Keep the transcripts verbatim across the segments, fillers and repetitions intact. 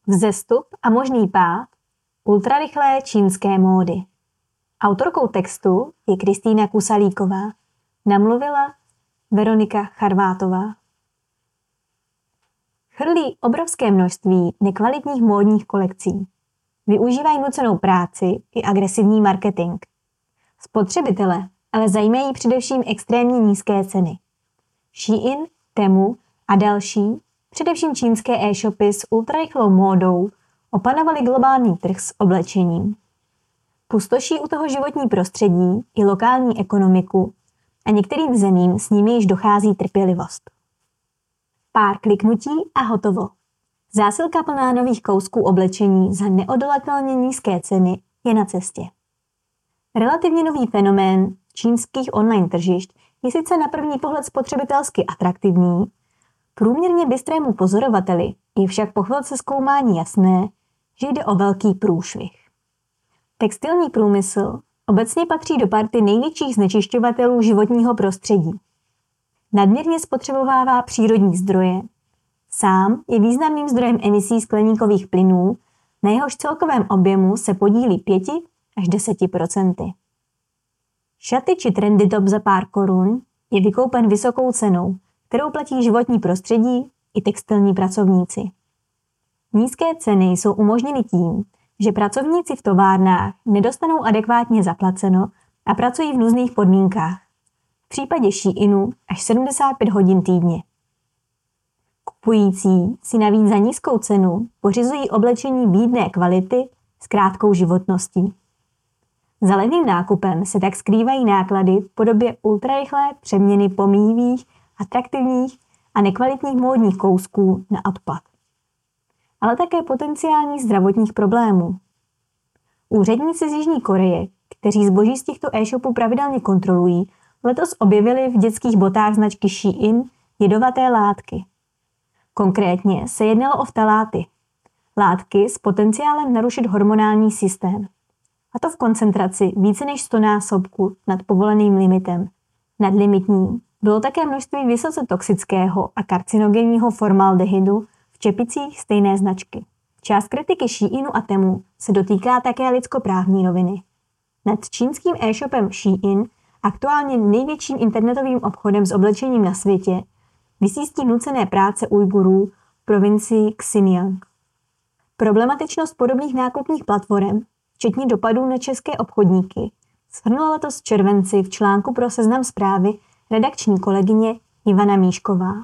Vzestup a možný pád ultrarychlé čínské módy. Autorkou textu je Kristýna Kusalíková. Namluvila Veronika Charvátová. Chrlí obrovské množství nekvalitních módních kolekcí. Využívají nucenou práci i agresivní marketing. Spotřebitele ale zajímají především extrémně nízké ceny. Shein, Temu a další, především čínské e-shopy s ultrarychlou módou, opanovaly globální trh s oblečením. Pustoší u toho životní prostředí i lokální ekonomiku a některým zemím s nimi již dochází trpělivost. Pár kliknutí a hotovo. Zásilka plná nových kousků oblečení za neodolatelně nízké ceny je na cestě. Relativně nový fenomén čínských online tržišť je sice na první pohled spotřebitelsky atraktivní, průměrně bystrému pozorovateli je však po chvilce zkoumání jasné, že jde o velký průšvih. Textilní průmysl obecně patří do party největších znečišťovatelů životního prostředí. Nadměrně spotřebovává přírodní zdroje, sám je významným zdrojem emisí skleníkových plynů, na jehož celkovém objemu se podílí pět až deset procent. Šaty či trendy top za pár korun je vykoupen vysokou cenou, kterou platí životní prostředí i textilní pracovníci. Nízké ceny jsou umožněny tím, že pracovníci v továrnách nedostanou adekvátně zaplaceno a pracují v nuzných podmínkách. V případě Sheinu až sedmdesát pět hodin týdně. Kupující si navíc za nízkou cenu pořizují oblečení bídné kvality s krátkou životností. Za levným nákupem se tak skrývají náklady v podobě ultrarychlé přeměny pomíjivých, atraktivních a nekvalitních módních kousků na odpad. Ale také potenciálních zdravotních problémů. Úředníci z Jižní Koreje, kteří zboží z těchto e-shopů pravidelně kontrolují, letos objevili v dětských botách značky Shein jedovaté látky. Konkrétně se jednalo o ftaláty, látky s potenciálem narušit hormonální systém. A to v koncentraci více než sto násobku nad povoleným limitem. Nadlimitní bylo také množství vysoce toxického a karcinogenního formaldehydu v čepicích stejné značky. Část kritiky Sheinu a Temu se dotýká také lidskoprávní roviny. Nad čínským e-shopem Shein, aktuálně největším internetovým obchodem s oblečením na světě, visí stín nucené práce Ujgurů v provincii Xinjiang. Problematičnost podobných nákupních platform, včetně dopadů na české obchodníky, shrnula letos v červenci v článku pro Seznam Zprávy redakční kolegyně Ivana Míšková.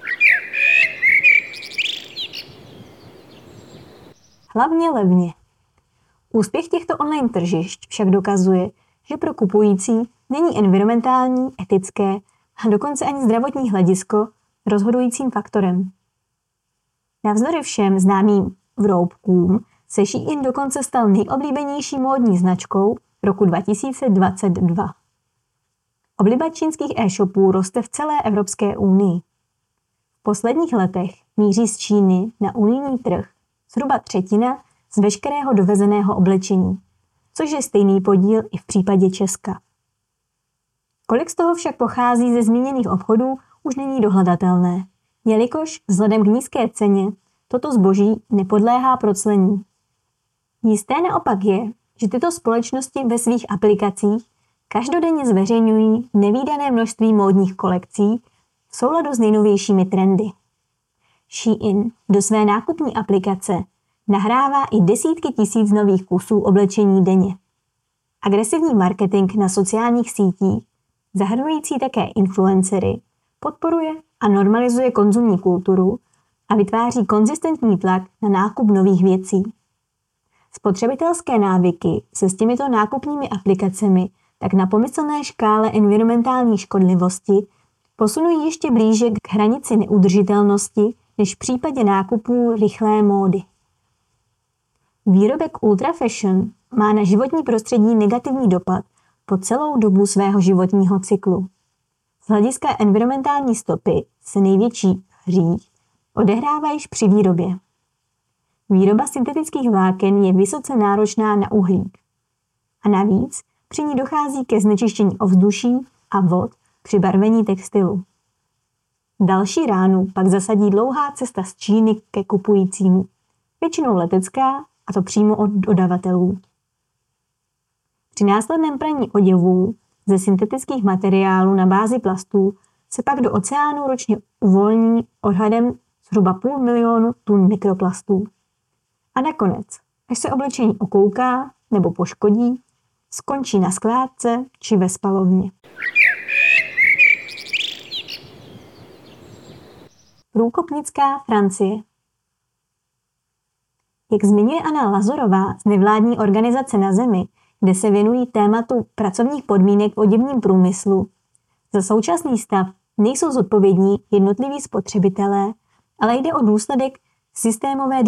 Hlavně levně. Úspěch těchto online tržišť však dokazuje, že pro kupující není environmentální, etické a dokonce ani zdravotní hledisko rozhodujícím faktorem. Navzdory všem známým vroubkům se Shein dokonce stal nejoblíbenější módní značkou roku dva tisíce dvacet dva. Obliba čínských e-shopů roste v celé Evropské unii. V posledních letech míří z Číny na unijní trh zhruba třetina z veškerého dovezeného oblečení, což je stejný podíl i v případě Česka. Kolik z toho však pochází ze zmíněných obchodů, už není dohledatelné, jelikož vzhledem k nízké ceně toto zboží nepodléhá proclení. Jisté naopak je, že tyto společnosti ve svých aplikacích každodenně zveřejňují nevídané množství módních kolekcí v souladu s nejnovějšími trendy. Shein do své nákupní aplikace nahrává i desítky tisíc nových kusů oblečení denně. Agresivní marketing na sociálních sítích, zahrnující také influencery, podporuje a normalizuje konzumní kulturu a vytváří konzistentní tlak na nákup nových věcí. Spotřebitelské návyky se s těmito nákupními aplikacemi tak na pomyslné škále environmentální škodlivosti posunují ještě blíže k hranici neudržitelnosti než v případě nákupů rychlé módy. Výrobek ultra fashion má na životní prostředí negativní dopad po celou dobu svého životního cyklu. Z hlediska environmentální stopy se největší hřích odehrává již při výrobě. Výroba syntetických vláken je vysoce náročná na uhlík. A navíc při ní dochází ke znečištění ovzduší a vod při barvení textilu. Další ránu pak zasadí dlouhá cesta z Číny ke kupujícímu, většinou letecká, a to přímo od dodavatelů. Při následném praní oděvů ze syntetických materiálů na bázi plastů se pak do oceánu ročně uvolní odhadem zhruba půl milionu tun mikroplastů. A nakonec, až se oblečení okouká nebo poškodí, skončí na skládce či ve spalovně. Průkopnická Francie. Jak zmiňuje Anna Lazorová z nevládní organizace Na zemi, kde se věnují tématu pracovních podmínek v oděvním průmyslu, za současný stav nejsou zodpovědní jednotliví spotřebitelé, ale jde o důsledek systémové